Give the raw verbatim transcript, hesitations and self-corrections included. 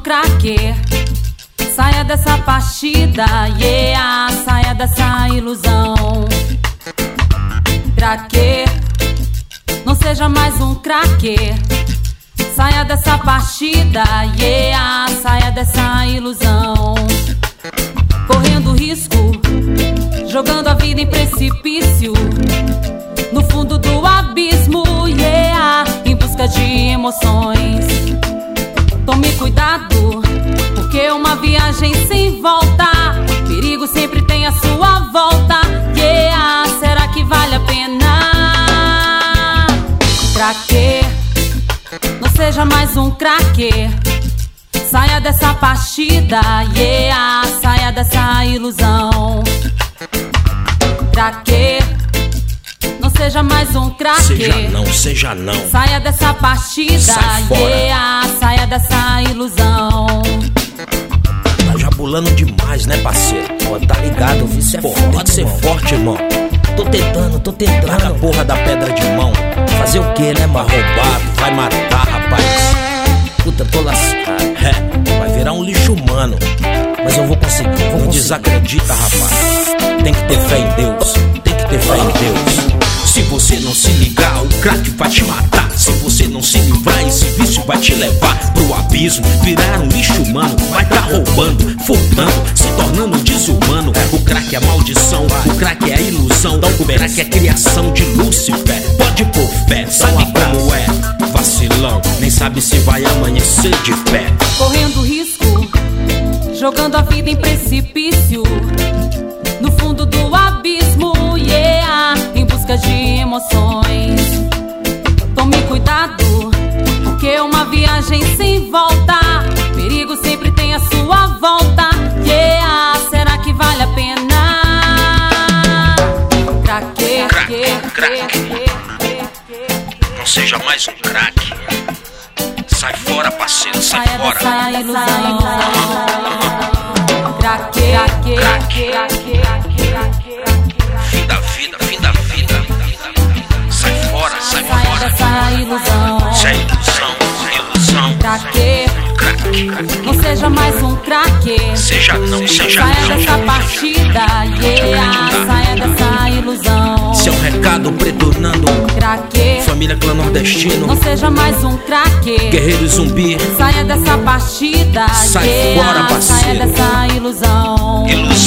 craque. Saia dessa partida, yeah, saia dessa ilusão. Craque, não seja mais um craque. Saia dessa partida, yeah, saia dessa ilusão. Correndo risco, jogando a vida em precipício, no fundo do abismo, yeah, em busca de emoções. Tome cuidado, porque uma viagem sem volta, perigo sempre tem a sua volta, yeah, será que vale a pena? Craque, não seja mais um craque. Saia dessa partida, yeah, saia dessa ilusão. Craque, não seja mais um craque. Seja não, seja não. Saia dessa partida, sai fora. Yeah, saia dessa ilusão. Tá jabulando demais, né, parceiro? Pô, tá ligado, viu? Cê é Pô, forte, tem que ser irmão. forte, irmão. Tô tentando, tô tentando. Larga a porra da pedra de mão. Fazer o que, né, Vai mano? roubar, tu vai matar, rapaz. Puta, tô lascado. É, vai virar um lixo humano. Mas eu vou conseguir, eu vou Não conseguir. desacredita, rapaz. Tem que ter fé em Deus. Tem que ter fé em Deus. Se você não se ligar, o crack vai te matar. Se você não se livrar, esse vício vai te levar pro abismo. Virar um lixo humano, vai tá roubando, furtando, se tornando desumano. O crack é maldição, o crack é ilusão. O crack é criação de Lúcifer. Pode pôr fé, sabe como é? Vacilão, nem sabe se vai amanhecer de pé. Correndo risco, jogando a vida em precipício, no fundo do abismo, yeah, em busca de emoções. Tome cuidado, porque uma viagem sem volta, perigo sempre tem a sua volta, yeah, será que vale a pena? Craque, Crack, crack. Não seja mais um crack. Sai fora, parceiro, sai saia fora. dessa ilusão. Craque, craque, craque, craque, craque. Fim da vida, fim da vida. Sai fora, sai Saia fora. dessa ilusão. Isso é ilusão, ilusão. Craque, Crack. não seja mais um craque. Seja não, seja Saia não. dessa partida, yeah, saia dessa ilusão. Seu recado pretornando. Craque, Família clã nordestino. não seja mais um craque. Guerreiro e zumbi. Saia dessa partida, Sai yeah, fora, saia parceiro. dessa ilusão. Ilusão.